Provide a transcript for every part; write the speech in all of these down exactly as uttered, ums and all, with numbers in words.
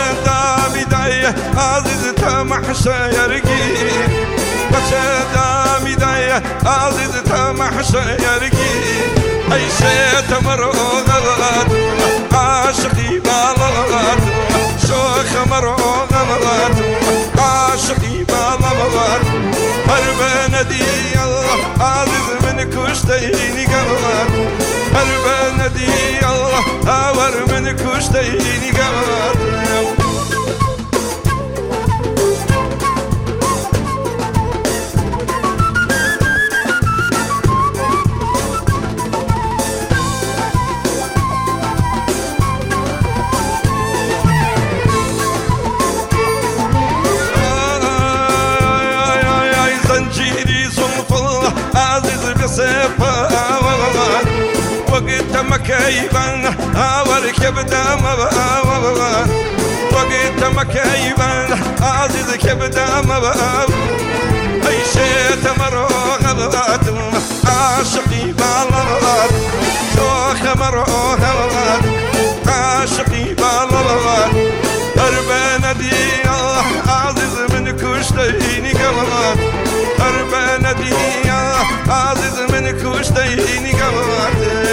دامی دای عزیز تمحشه یرگی بچه دامی دای عزیز تمحشه یرگی ایشه تمروغات عاشقی بالغات شوخ مروغات عاشقی بالغات هرب ندی الله عزیز من کشتینی قمات هرب ندی الله آور من کشتینی قمات سيفا وقت مكيبان أوركب دم وقت مكيبان عزيز كبدم أي شيء تمرغات عاشقي بالغات شوخ مرغات عاشقي بالغات هربان دي الله عزيز من كشتيني قمرات هربان دي عزيز من كشتيني قمرات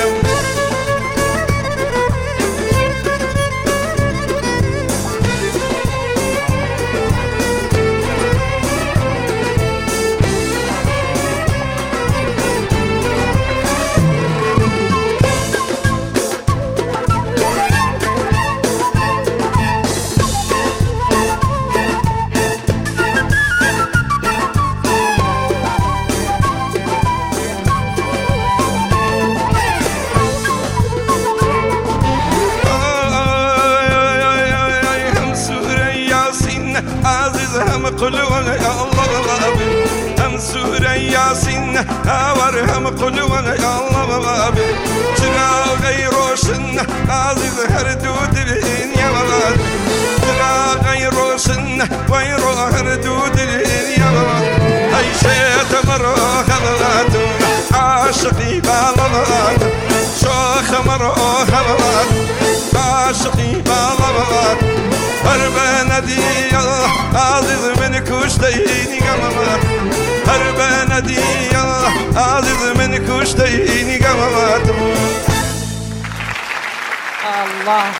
عزيز هم قلونا يا الله هم سورة ياسين هاور هم قلونا يا الله ترى غير روشن عزيز هردود بين يا ولد ترى غير روشن ويرو هردود بين يا ولد أي شيء تمر خلات عاشقي بالغات شوخ مر خلات عاشقي بالغات هربان دي الله عزيز من كشتيني قمرات هربان دي الله عزيز من كشتيني قمرات الله